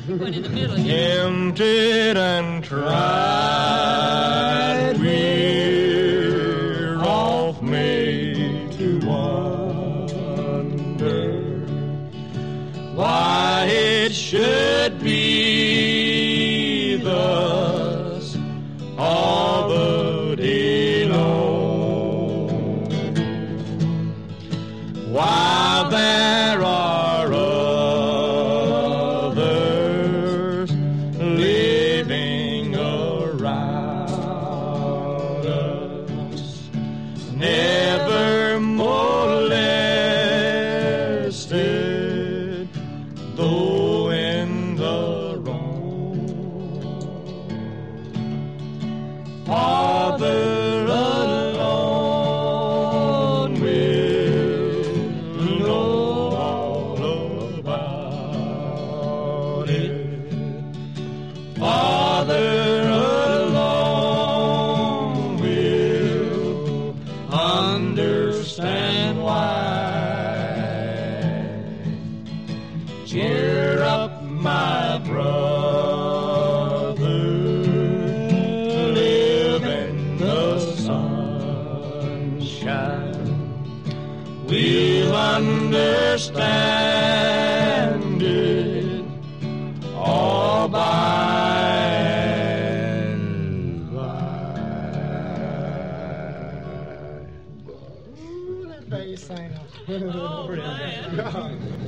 One in the middle. Tempted and tried, we're oft made to wonder why it should be thus all the day long, while there are others living around us, never molested, though in the wrong. Father alone will know all about it. Father alone will understand why. Cheer up, my brother, live in the sunshine. We'll understand it all by and by. Ooh, that bass singer. Oh, man.